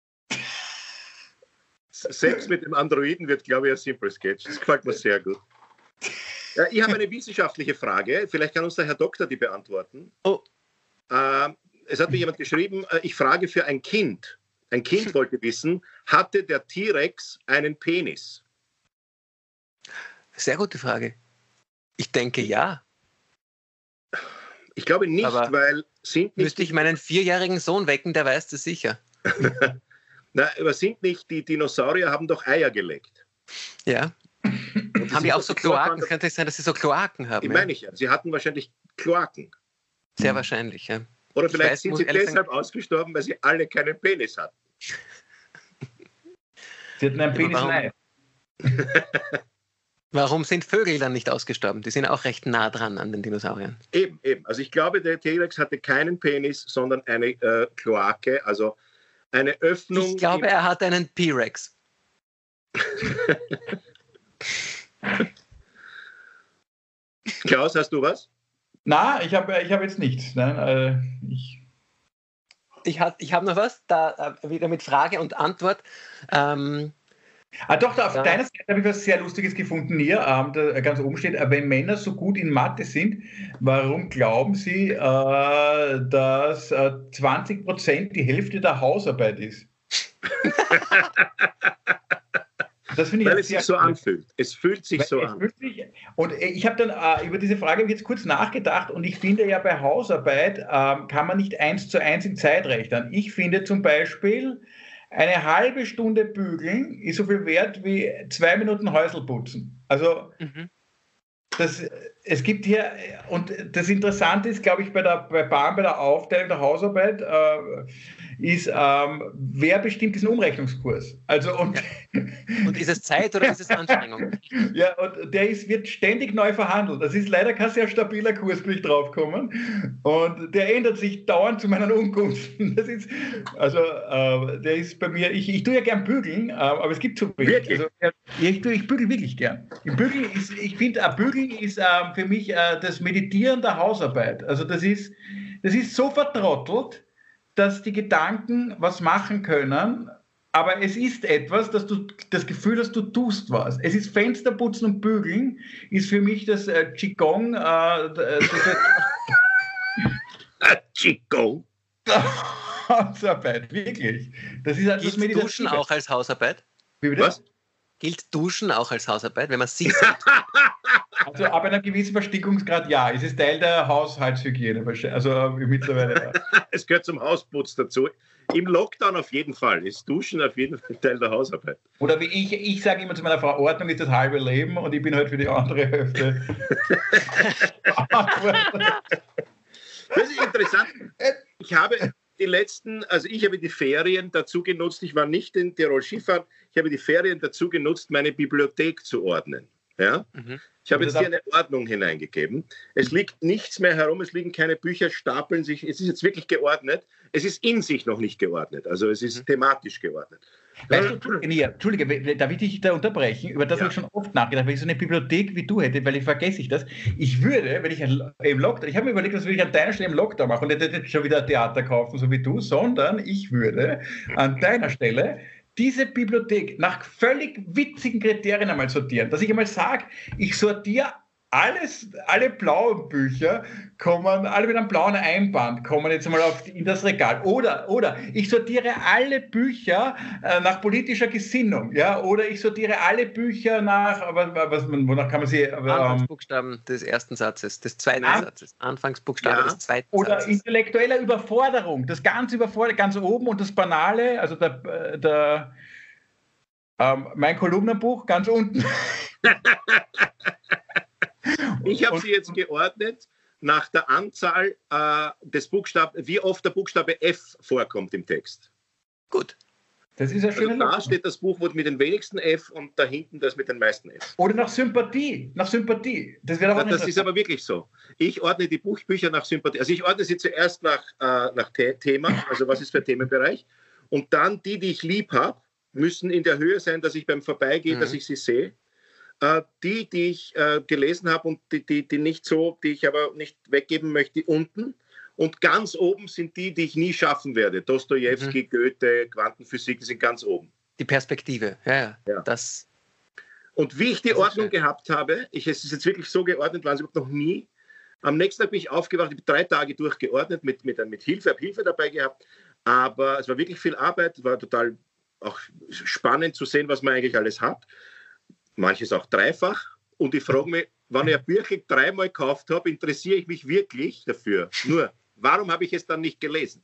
Sex mit dem Androiden wird, glaube ich, ein Simple Sketch. Das gefällt mir sehr gut. Ja, ich habe eine wissenschaftliche Frage. Vielleicht kann uns der Herr Doktor die beantworten. Oh. Äh, es hat mir jemand geschrieben, äh, ich frage für ein Kind. Ein Kind wollte wissen, hatte der T-Rex einen Penis? Sehr gute Frage. Ich denke ja. Ich glaube nicht, aber weil sind nicht... Müsste ich meinen vierjährigen Sohn wecken, der weiß das sicher. Na, aber sind nicht, die Dinosaurier haben doch Eier gelegt. Ja. Haben die auch so Kloaken? Könnte es sein, dass sie so Kloaken haben? Die meine ich ja. Sie hatten wahrscheinlich Kloaken. Sehr wahrscheinlich, ja. Oder vielleicht weiß, sind sie deshalb sagen, ausgestorben, weil sie alle keinen Penis hatten. Sie hatten einen Penis warum, Ei. Warum sind Vögel dann nicht ausgestorben? Die sind auch recht nah dran an den Dinosauriern. Eben, eben. Also ich glaube, der T-Rex hatte keinen Penis, sondern eine äh, Kloake, also eine Öffnung. Ich glaube, er hat einen P-Rex. Klaus, hast du was? Na, ich habe ich hab jetzt nichts. Nein, äh, ich ich habe ich hab noch was, da äh, wieder mit Frage und Antwort. Ähm, ah, doch, da auf ja. deiner Seite habe ich was sehr Lustiges gefunden hier. Ähm, da ganz oben steht, wenn Männer so gut in Mathe sind, warum glauben Sie, äh, dass äh, zwanzig Prozent die Hälfte der Hausarbeit ist? Das finde ich Weil es sich so cool anfühlt. Es fühlt sich Weil so an. Sich, und ich habe dann äh, über diese Frage jetzt kurz nachgedacht und ich finde ja bei Hausarbeit ähm, kann man nicht eins zu eins in Zeit rechnen. Ich finde zum Beispiel, eine halbe Stunde bügeln ist so viel wert wie zwei Minuten Häusl putzen. Also mhm. das, es gibt hier, und das Interessante ist, glaube ich, bei der bei Bahn, bei der Aufteilung der Hausarbeit, äh, ist, ähm, wer bestimmt diesen Umrechnungskurs? Also und, ja. und ist es Zeit oder ist es Anstrengung? Ja, und der ist, wird ständig neu verhandelt. Das ist leider kein sehr stabiler Kurs, bin ich draufgekommen. Und der ändert sich dauernd zu meinen Ungunsten. Das ist, also, äh, der ist bei mir, ich, ich tue ja gern bügeln, äh, aber es gibt zu wenig. Also, ja, ich, tue, ich bügel wirklich gern. Bügeln ist, ich finde, äh, Bügeln ist äh, für mich äh, das Meditieren der Hausarbeit. Also, das ist, das ist so vertrottelt, dass die Gedanken was machen können, aber es ist etwas, dass du das Gefühl hast, du tust was. Es ist Fensterputzen und Bügeln, ist für mich das äh, Qigong. Äh, das, Qigong? Hausarbeit, wirklich. Das ist halt Gilt das Meditative. Duschen auch als Hausarbeit? Wie bitte? Was? Gilt Duschen auch als Hausarbeit, wenn man sieht? Also ab einem gewissen Verstickungsgrad ja. Es ist Teil der Haushaltshygiene. Also mittlerweile ja. Es gehört zum Hausputz dazu. Im Lockdown auf jeden Fall. Ist Duschen auf jeden Fall Teil der Hausarbeit. Oder wie ich, ich sage immer zu meiner Frau, Ordnung ist das halbe Leben und ich bin halt für die andere Hälfte. Das ist interessant. Ich habe die letzten, also ich habe die Ferien dazu genutzt, ich war nicht in Tirol Skifahren, ich habe die Ferien dazu genutzt, meine Bibliothek zu ordnen. Ja? Mhm. Ich habe jetzt hier eine Ordnung hineingegeben. Es liegt nichts mehr herum, es liegen keine Bücher, stapeln sich, es ist jetzt wirklich geordnet. Es ist in sich noch nicht geordnet, also es ist mhm. thematisch geordnet. Weißt du, Entschuldige, darf ich dich da unterbrechen? Über das ja. habe ich schon oft nachgedacht, wenn ich so eine Bibliothek wie du hätte, weil ich vergesse ich das. Ich würde, wenn ich im Lockdown, ich habe mir überlegt, was würde ich an deiner Stelle im Lockdown machen und nicht schon wieder Theater kaufen, so wie du, sondern ich würde an deiner Stelle diese Bibliothek nach völlig witzigen Kriterien einmal sortieren. Dass ich einmal sage, ich sortiere alles, alle blauen Bücher kommen, alle mit einem blauen Einband kommen jetzt einmal auf, in das Regal. Oder, oder ich sortiere alle Bücher äh, nach politischer Gesinnung. Ja? Oder ich sortiere alle Bücher nach, was, was, wonach kann man sie... Ähm, Anfangsbuchstaben des ersten Satzes, des zweiten ah, Satzes. Anfangsbuchstaben ja. des zweiten oder Satzes. Oder intellektueller Überforderung. Das ganz überfordert, ganz oben und das Banale, also der... der ähm, mein Kolumnenbuch ganz unten. Ich habe sie jetzt geordnet nach der Anzahl äh, des Buchstaben, wie oft der Buchstabe F vorkommt im Text. Gut. Das ist ja schön. Also da steht das Buch mit den wenigsten F und da hinten das mit den meisten F. Oder nach Sympathie. Nach Sympathie. Das wäre auch Das, das ist aber wirklich so. Ich ordne die Buchbücher nach Sympathie. Also ich ordne sie zuerst nach, äh, nach The- Thema, also was ist für Themenbereich. Und dann die, die ich lieb habe, müssen in der Höhe sein, dass ich beim Vorbeigehen, mhm. dass ich sie sehe. Uh, die, die ich uh, gelesen habe und die, die, die nicht so, die ich aber nicht weggeben möchte, unten. Und ganz oben sind die, die ich nie schaffen werde. Dostojewski, mhm. Goethe, Quantenphysik, die sind ganz oben. Die Perspektive, ja, ja. ja. Das, und wie ich die Ordnung schön. gehabt habe, ich, es ist jetzt wirklich so geordnet, war es überhaupt noch nie. Am nächsten Tag bin ich aufgewacht, ich habe drei Tage durchgeordnet, mit, mit, mit Hilfe, habe Hilfe dabei gehabt. Aber es war wirklich viel Arbeit, war total auch spannend zu sehen, was man eigentlich alles hat. Manches auch dreifach. Und ich frage mich, wenn ich ein Bücher dreimal gekauft habe, interessiere ich mich wirklich dafür. Nur, warum habe ich es dann nicht gelesen?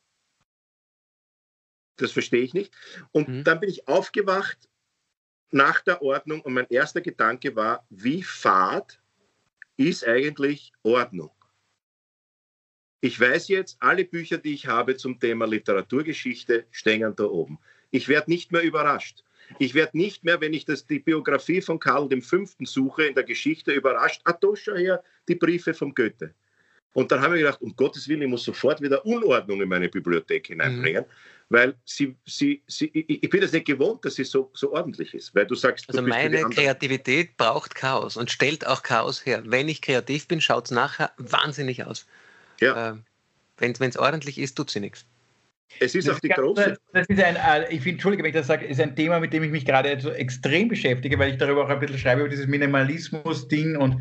Das verstehe ich nicht. Und mhm. dann bin ich aufgewacht nach der Ordnung und mein erster Gedanke war, wie fad ist eigentlich Ordnung? Ich weiß jetzt, alle Bücher, die ich habe zum Thema Literaturgeschichte, stehen da oben. Ich werde nicht mehr überrascht. Ich werde nicht mehr, wenn ich das, die Biografie von Karl der Fünfte suche in der Geschichte, überrascht, ah, da schau her, die Briefe von Goethe. Und dann habe ich gedacht, um Gottes Willen, ich muss sofort wieder Unordnung in meine Bibliothek hineinbringen, mhm. weil sie, sie, sie, ich, ich bin das nicht gewohnt, dass sie so, so ordentlich ist. Weil du sagst, also du bist meine Kreativität braucht Chaos und stellt auch Chaos her. Wenn ich kreativ bin, schaut es nachher wahnsinnig aus. Ja. Äh, wenn es ordentlich ist, tut sie nichts. Es ist Das auch die ist ganz- große. Das ist ein, äh, ich finde, Entschuldige, wenn ich das sage, ist ein Thema, mit dem ich mich gerade so extrem beschäftige, weil ich darüber auch ein bisschen schreibe, über dieses Minimalismus-Ding und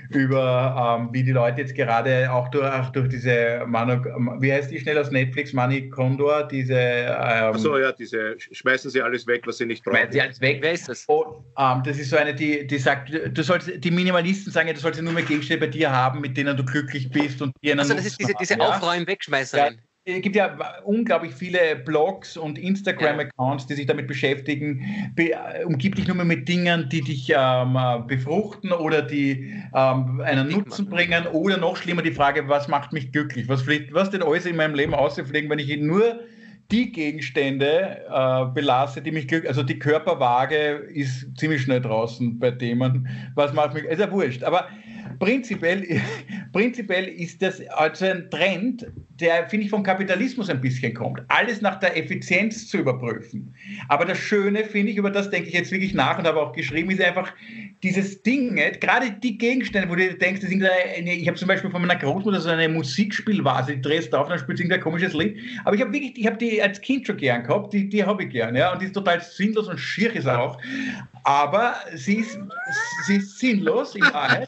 über, ähm, wie die Leute jetzt gerade auch durch, auch durch diese, Manu, wie heißt die schnell aus Netflix, Mani Condor, diese... Ähm, Achso, ja, diese schmeißen sie alles weg, was sie nicht brauchen. Schmeißen sie alles weg. Wer ist das? Und, ähm, das ist so eine, die, die sagt, du sollst, die Minimalisten sagen ja, du sollst nur mehr Gegenstände bei dir haben, mit denen du glücklich bist und die einen Also das ist diese, Nutzen diese haben, ja? Aufräumen-Wegschmeißerin. Es gibt ja unglaublich viele Blogs und Instagram-Accounts, die sich damit beschäftigen. Be umgib dich nur mehr mit Dingen, die dich ähm, befruchten oder die ähm, einen Nutzen bringen. Oder noch schlimmer die Frage, was macht mich glücklich? Was, fliegt, was denn alles in meinem Leben ausfliegen, wenn ich nur die Gegenstände äh, belasse, die mich glücklich... Also die Körperwaage ist ziemlich schnell draußen bei Themen. Was macht mich... Ist ja wurscht. Aber prinzipiell, prinzipiell ist das also ein Trend, der, finde ich, vom Kapitalismus ein bisschen kommt. Alles nach der Effizienz zu überprüfen. Aber das Schöne, finde ich, über das denke ich jetzt wirklich nach und habe auch geschrieben, ist einfach dieses Ding, gerade die Gegenstände, wo du denkst, das sind eine, ich habe zum Beispiel von meiner Großmutter so eine Musikspielvase, die drehst du auf, dann spielt sie irgendein komisches Lied. Aber ich habe wirklich, ich habe die als Kind schon gern gehabt, die, die habe ich gern, ja, und die ist total sinnlos und schier ist auch. Aber sie ist, sie ist sinnlos in Wahrheit.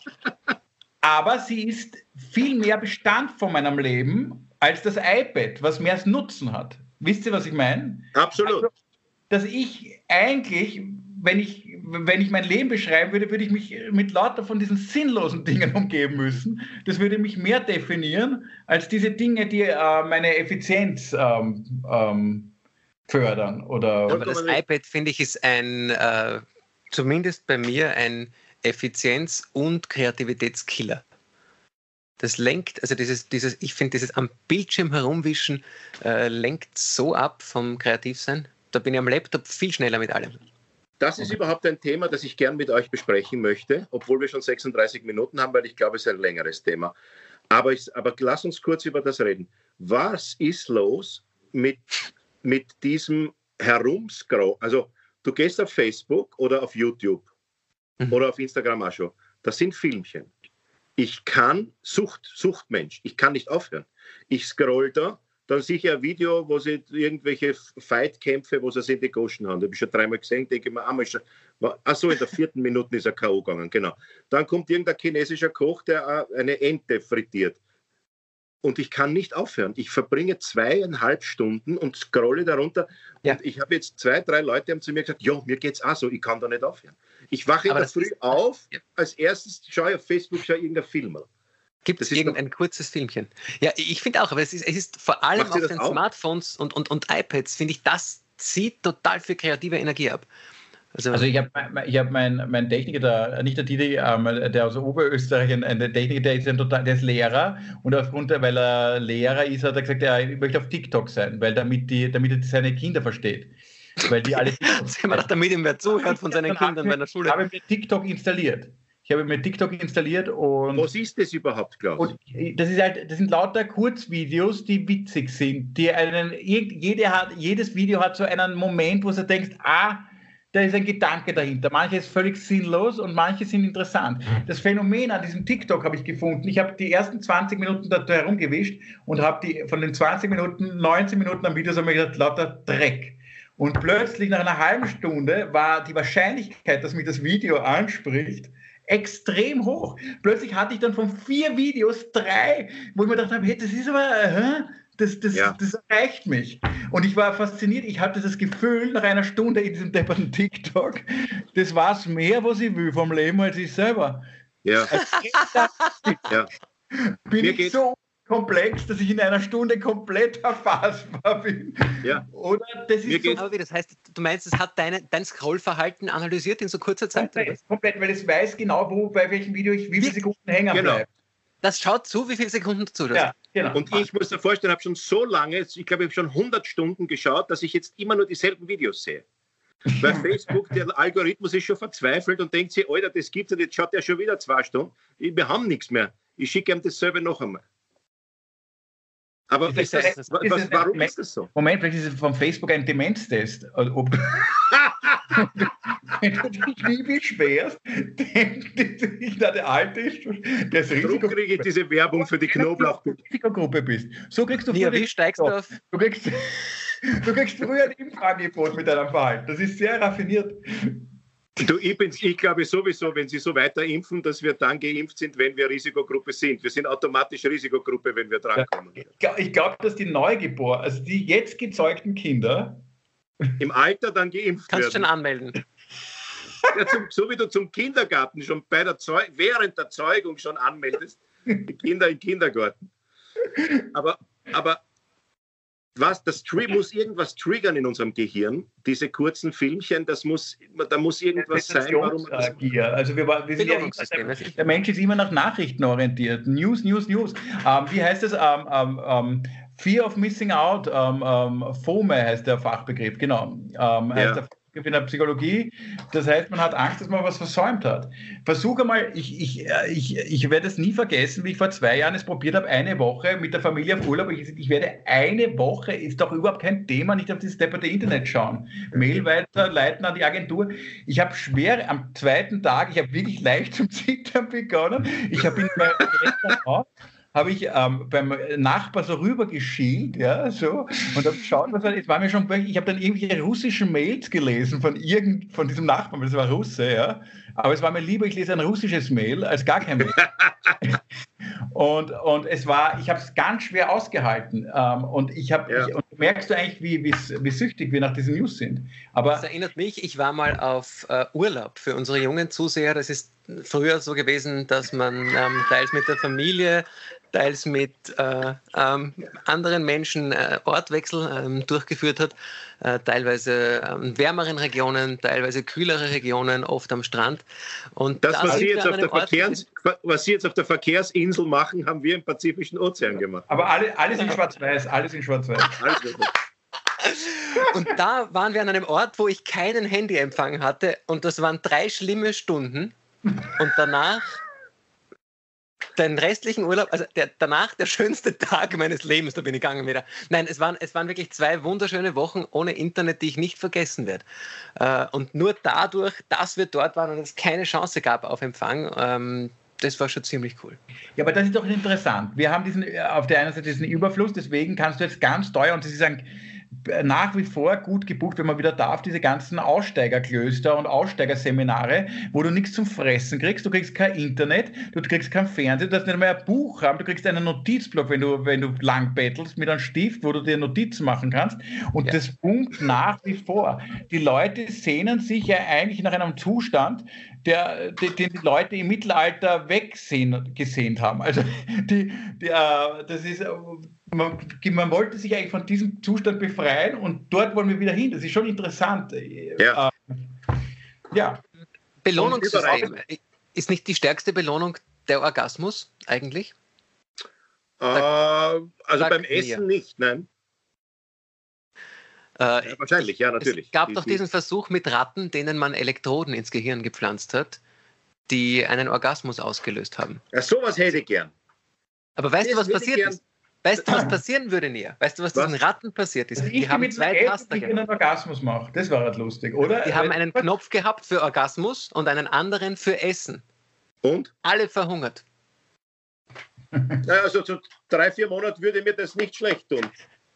Aber sie ist viel mehr Bestand von meinem Leben als das iPad, was mehr als Nutzen hat. Wisst ihr, was ich meine? Absolut. Also, dass ich eigentlich, wenn ich, wenn ich mein Leben beschreiben würde, würde ich mich mit lauter von diesen sinnlosen Dingen umgeben müssen. Das würde mich mehr definieren als diese Dinge, die äh, meine Effizienz ähm, ähm, fördern. Oder Aber das iPad, finde ich, ist ein, äh, zumindest bei mir, ein Effizienz- und Kreativitätskiller. Das lenkt, also dieses, dieses ich finde, dieses am Bildschirm herumwischen äh, lenkt so ab vom Kreativsein. Da bin ich am Laptop viel schneller mit allem. Das ist überhaupt ein Thema, das ich gern mit euch besprechen möchte, obwohl wir schon sechsunddreißig Minuten haben, weil ich glaube, es ist ein längeres Thema. Aber, ich, aber lass uns kurz über das reden. Was ist los mit, mit diesem Herumscroll? Also du gehst auf Facebook oder auf YouTube mhm. oder auf Instagram auch schon. Das sind Filmchen. Ich kann, Sucht, Suchtmensch, ich kann nicht aufhören. Ich scroll da, dann sehe ich ein Video, wo sie irgendwelche Fightkämpfe, wo sie es in die Goschen haben. Das habe ich schon dreimal gesehen, denke ich mir, einmal schon, achso, in der vierten Minute ist er K O gegangen, genau. Dann kommt irgendein chinesischer Koch, der eine Ente frittiert. Und ich kann nicht aufhören. Ich verbringe zweieinhalb Stunden und scrolle darunter. Ja. Und ich habe jetzt zwei, drei Leute haben zu mir gesagt, ja, mir geht es auch so, ich kann da nicht aufhören. Ich wache in der Früh ist, auf, ja. als erstes schaue ich auf Facebook, schaue irgendein Film. Gibt es irgendein doch... kurzes Filmchen? Ja, ich finde auch, aber es ist, es ist vor allem auf den auch? Smartphones und, und, und iPads, finde ich, das zieht total viel kreative Energie ab. Also, also ich habe ich hab meinen mein Techniker, der, nicht der Didi, ähm, der aus Oberösterreich, ein, ein Techniker, der ist, ein total, der ist Lehrer und aufgrund der, weil er Lehrer ist, hat er gesagt, er möchte auf TikTok sein, weil damit, die, damit er seine Kinder versteht. Weil die alle damit ihm wer zuhört von seinen Kindern bei der Schule. Ich habe mir TikTok installiert. Ich habe mir TikTok installiert und... Was ist das überhaupt, Klaus? Und das, ist halt, das sind lauter Kurzvideos, die witzig sind. Die einen, jede hat, jedes Video hat so einen Moment, wo du denkst, ah, da ist ein Gedanke dahinter. Manche ist völlig sinnlos und manche sind interessant. Das Phänomen an diesem TikTok habe ich gefunden. Ich habe die ersten zwanzig Minuten da herumgewischt und habe die von den zwanzig Minuten, neunzehn Minuten am Video, so mir gedacht, lauter Dreck. Und plötzlich nach einer halben Stunde war die Wahrscheinlichkeit, dass mich das Video anspricht, extrem hoch. Plötzlich hatte ich dann von vier Videos drei, wo ich mir gedacht habe, hey, das ist aber, hä? Das, das, ja. das erreicht mich. Und ich war fasziniert. Ich hatte das Gefühl, nach einer Stunde in diesem depperten TikTok, das war es mehr, was ich will vom Leben, als ich selber. Ja. ja. Bin Mir ich so komplex, dass ich in einer Stunde komplett erfassbar bin. Ja. Oder das ist so, aber wie, das heißt, du meinst, es hat deine, dein Scrollverhalten analysiert in so kurzer Zeit? Komplett, komplett, weil es weiß genau, wo, bei welchem Video ich wie viele Sekunden hängen genau. bleibe. Das schaut zu, wie viele Sekunden du zuschaust. Ja, genau. Und ich muss dir vorstellen, ich habe schon so lange, ich glaube, ich habe schon hundert Stunden geschaut, dass ich jetzt immer nur dieselben Videos sehe. Bei Facebook, der Algorithmus ist schon verzweifelt und denkt sich, Alter, das gibt's und jetzt schaut der schon wieder zwei Stunden. Wir haben nichts mehr. Ich schicke ihm dasselbe noch einmal. Aber ist das, das, was, was, warum ist das so? Moment, vielleicht ist es von Facebook ein Demenztest. Ob wenn du dich nie beschwerst, dem der Alte ist, der ist Darum Risiko. kriege ich diese Werbung für die Knoblauch. Risikogruppe bist. So kriegst du Ja, wie steigst du auf? Du kriegst, du kriegst früher ein Impfangebot mit deinem Verhalten. Das ist sehr raffiniert. Du, ich, bin's, ich glaube sowieso, wenn Sie so weiter impfen, dass wir dann geimpft sind, wenn wir Risikogruppe sind. Wir sind automatisch Risikogruppe, wenn wir drankommen. Ja, ich glaube, dass die Neugeborenen, also die jetzt gezeugten Kinder, im Alter dann geimpft Kannst werden. schon anmelden. Ja, zum, so wie du zum Kindergarten schon bei der Zeug, während der Zeugung schon anmeldest, die Kinder im Kindergarten. Aber, aber was, das Tri- muss irgendwas triggern in unserem Gehirn, diese kurzen Filmchen, das muss, da muss irgendwas sein, warum man das Gier. Also wir, wir sind ja immer, der, der Mensch ist immer nach Nachrichten orientiert. News, News, News. Ähm, wie heißt es? Ähm, ähm, Fear of Missing Out, ähm, ähm, FOME heißt der Fachbegriff, genau. Ähm, heißt ja. der in der Psychologie. Das heißt, man hat Angst, dass man was versäumt hat. Versuch einmal, ich, ich, ich, ich werde es nie vergessen, wie ich vor zwei Jahren es probiert habe, eine Woche mit der Familie auf Urlaub. Ich, ich werde eine Woche, ist doch überhaupt kein Thema, nicht auf das depperte Internet schauen. Mail weiterleiten an die Agentur. Ich habe schwer, am zweiten Tag, ich habe wirklich leicht zum Zittern begonnen. Ich habe in meinem Restaurant habe ich ähm, beim Nachbar so rübergeschielt, ja, so, und habe geschaut, was war, es war mir schon, ich habe dann irgendwelche russischen Mails gelesen von irgend, von diesem Nachbarn, weil das war Russe, ja, aber es war mir lieber, ich lese ein russisches Mail, als gar kein Mail. und, und es war, ich habe es ganz schwer ausgehalten, ähm, und ich habe, ja. und merkst du eigentlich, wie, wie, wie süchtig wir nach diesen News sind. Aber das erinnert mich, ich war mal auf äh, Urlaub für unsere jungen Zuseher, das ist früher so gewesen, dass man ähm, teils mit der Familie, teils mit äh, ähm, anderen Menschen äh, Ortwechsel ähm, durchgeführt hat, äh, teilweise ähm, wärmeren Regionen, teilweise kühlere Regionen, oft am Strand. Und das, da was Sie, jetzt auf der Ort, Verkehrs, was Sie jetzt auf der Verkehrsinsel machen, haben wir im Pazifischen Ozean gemacht. Aber alle, alles in Schwarz-Weiß, alles in Schwarz-Weiß. Und da waren wir an einem Ort, wo ich keinen Handyempfang hatte, und das waren drei schlimme Stunden. Und danach den restlichen Urlaub, also der, danach der schönste Tag meines Lebens, da bin ich gegangen wieder. Nein, es waren, es waren wirklich zwei wunderschöne Wochen ohne Internet, die ich nicht vergessen werde. Äh, und nur dadurch, dass wir dort waren und es keine Chance gab auf Empfang, ähm, das war schon ziemlich cool. Ja, aber das ist doch interessant. Wir haben diesen, auf der einen Seite diesen Überfluss, deswegen kannst du jetzt ganz teuer, und das ist ein nach wie vor gut gebucht, wenn man wieder darf, diese ganzen Aussteigerklöster und Aussteigerseminare, wo du nichts zum Fressen kriegst, du kriegst kein Internet, du kriegst kein Fernsehen, du darfst nicht mehr ein Buch haben, du kriegst einen Notizblock, wenn du, wenn du lang bettelst, mit einem Stift, wo du dir Notizen machen kannst, und ja. Das boomt nach wie vor. Die Leute sehnen sich ja eigentlich nach einem Zustand, der, den die Leute im Mittelalter weggesehnt haben. Also die, die, äh, das ist, man, man wollte sich eigentlich von diesem Zustand befreien, und dort wollen wir wieder hin. Das ist schon interessant. Ja. Äh, ja. Belohnungssystem. Ist nicht die stärkste Belohnung der Orgasmus eigentlich? Äh, also Sag beim Essen mir. Nicht, nein. Äh, ja, wahrscheinlich, ja, natürlich. Es gab die, doch die, diesen Versuch mit Ratten, denen man Elektroden ins Gehirn gepflanzt hat, die einen Orgasmus ausgelöst haben. Ja, sowas hätte ich gern. Aber weißt das du, was passiert gern. ist? Weißt du, was passieren würde, Nia? Weißt du, was, was? diesen Ratten passiert ist? Also die haben zwei Taster gehabt. einen Orgasmus mache. Das war halt lustig, oder? Die haben einen Knopf gehabt für Orgasmus und einen anderen für Essen. Und? Alle verhungert. Ja, also zu drei, vier Monaten würde mir das nicht schlecht tun.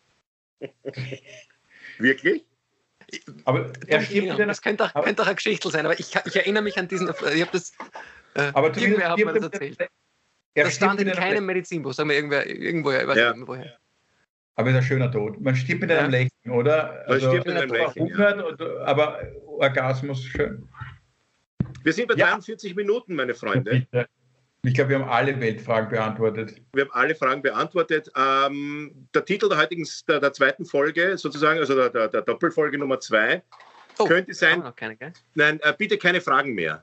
Wirklich? Aber er stirbt, das könnte auch, könnte auch eine Geschichte sein, aber ich, ich erinnere mich an diesen, ich habe das, äh, aber irgendwer hat mir das erzählt. Das stand in keinem Medizinbuch, sagen wir irgendwer, irgendwoher, ich weiß ja. nicht woher. Aber es ist ein schöner Tod. Man stirbt mit einem ja. Lächeln, oder? Man also, stirbt mit einem Lächeln, ja. Aber Orgasmus, schön. Wir sind bei ja. dreiundvierzig Minuten, meine Freunde. Ich glaube, wir haben alle Weltfragen beantwortet. Wir haben alle Fragen beantwortet. Ähm, der Titel der heutigen, der, der zweiten Folge, sozusagen, also der, der, der Doppelfolge Nummer zwei, oh, könnte sein, noch keine, gell? Nein, äh, bitte keine Fragen mehr.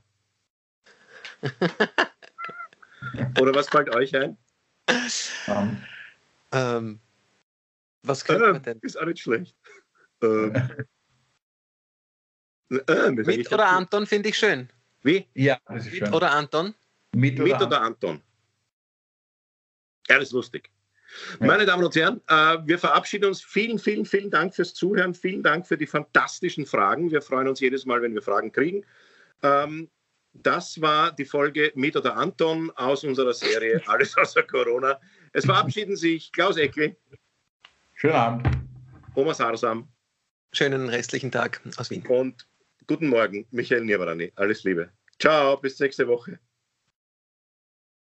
Oder was fällt euch ein? Um, ähm, was könnte man denn? Ist auch nicht schlecht. ähm, äh, Mit oder Anton finde ich schön. Wie? Ja, das ist Mit schön. oder Anton? Mit oder, Mit oder Anton? Ja, das ist lustig. Ja. Meine Damen und Herren, äh, wir verabschieden uns. Vielen, vielen, vielen Dank fürs Zuhören. Vielen Dank für die fantastischen Fragen. Wir freuen uns jedes Mal, wenn wir Fragen kriegen. Ähm, das war die Folge mit oder Anton aus unserer Serie Alles außer Corona. Es verabschieden sich Klaus Eckli. Schönen Abend. Thomas Harsam. Schönen restlichen Tag aus Wien. Und guten Morgen, Michael Nierwarani. Alles Liebe. Ciao, bis nächste Woche.